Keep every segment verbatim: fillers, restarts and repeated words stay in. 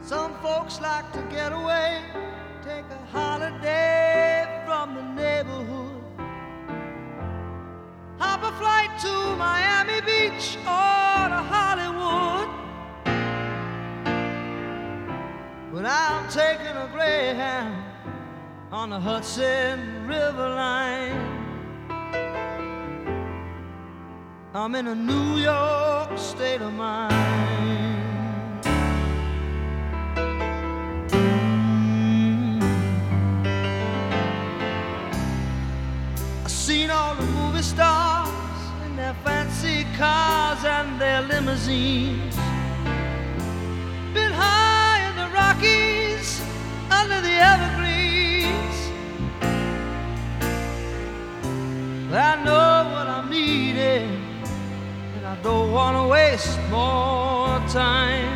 Some folks like to get away, take a holiday from the neighborhood, hop a flight to Miami Beach or to Hollywood. But I'm taking a Greyhound on the Hudson River line. I'm in a New York state of mind. I've seen all the movie stars in their fancy cars and their limousines, been high in the Rockies under the evergreens. But I know what I'm needing, and I don't want to waste more time.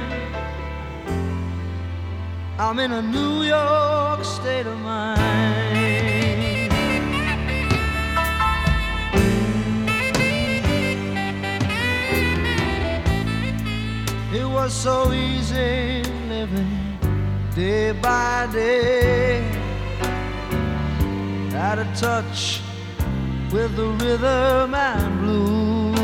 I'm in a New York state of mind. It was so easy living day by day, out of touch with the rhythm and blues.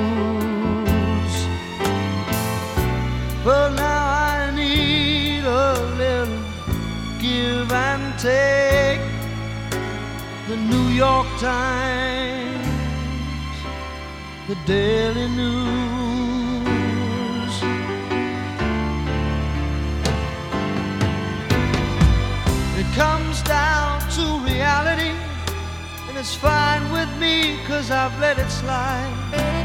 But now I need a little give and take. The New York Times, the Daily News. It comes down to reality, and it's fine with me, 'cause I've let it slide.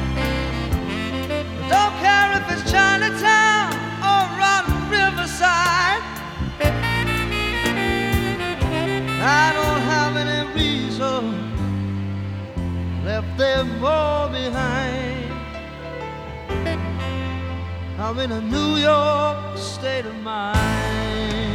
I don't care if it's Chinatown or on Riverside. I don't have any reason, left them all behind. I'm in a New York state of mind.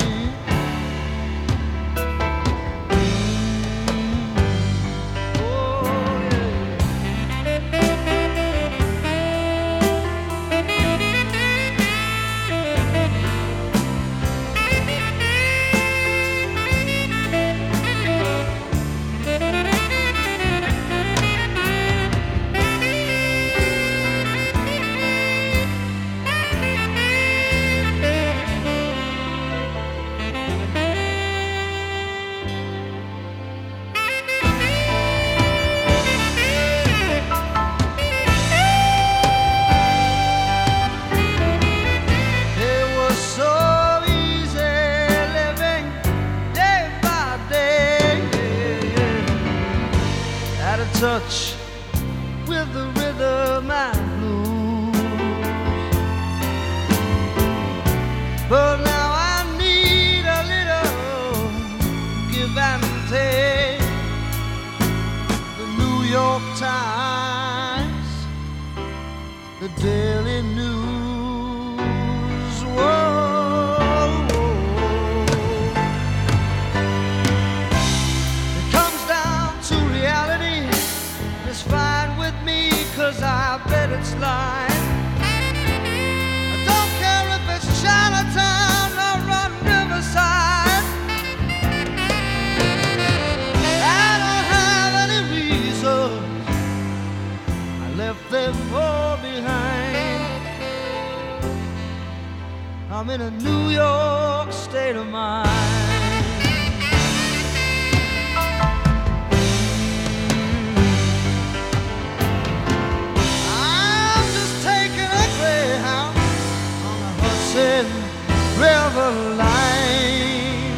Touch with the rhythm and blues. But now I need a little give and take. The New York Times, the Daily News. Whoa, it comes down to reality. It's fine with me, 'cause I've let it slide. I don't care if it's Chinatown or on Riverside. I don't have any reason, I left them all behind. I'm in a New York state of mind. River line.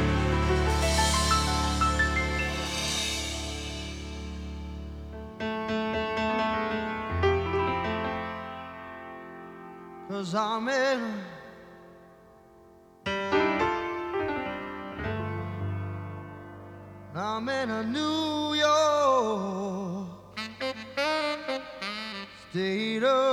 'Cause I'm in I'm in a New York state of